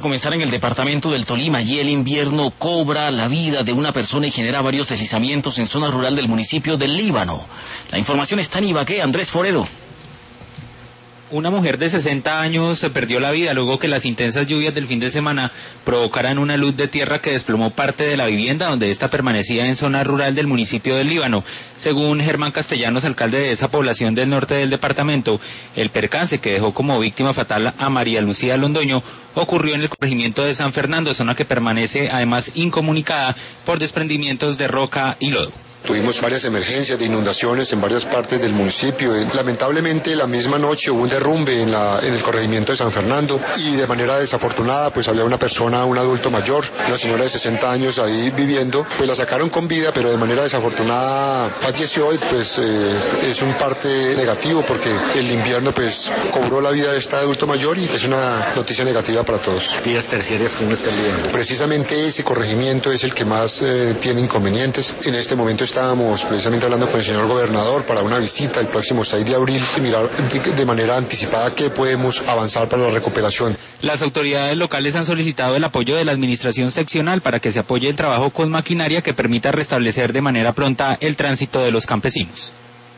comenzar en el departamento del Tolima. Allí el invierno cobra la vida de una persona y genera varios deslizamientos en zona rural del municipio del Líbano. La información está en Ibagué. Andrés Forero. Una mujer de 60 años se perdió la vida luego que las intensas lluvias del fin de semana provocaran una luz de tierra que desplomó parte de la vivienda donde ésta permanecía en zona rural del municipio del Líbano. Según Germán Castellanos, alcalde de esa población del norte del departamento, el percance que dejó como víctima fatal a María Lucía Londoño ocurrió en el corregimiento de San Fernando, zona que permanece además incomunicada por desprendimientos de roca y lodo. Tuvimos varias emergencias de inundaciones en varias partes del municipio. Lamentablemente la misma noche hubo un derrumbe en el corregimiento de San Fernando y de manera desafortunada pues había una persona, un adulto mayor, una señora de 60 años ahí viviendo, pues la sacaron con vida pero de manera desafortunada falleció y pues es un parte negativo porque el invierno pues cobró la vida de este adulto mayor y es una noticia negativa para todos. ¿Vías terciarias cómo está el Líbano? Precisamente ese corregimiento es el que más tiene inconvenientes. En este momento estábamos precisamente hablando con el señor gobernador para una visita el próximo 6 de abril y mirar de manera anticipada qué podemos avanzar para la recuperación. Las autoridades locales han solicitado el apoyo de la administración seccional para que se apoye el trabajo con maquinaria que permita restablecer de manera pronta el tránsito de los campesinos.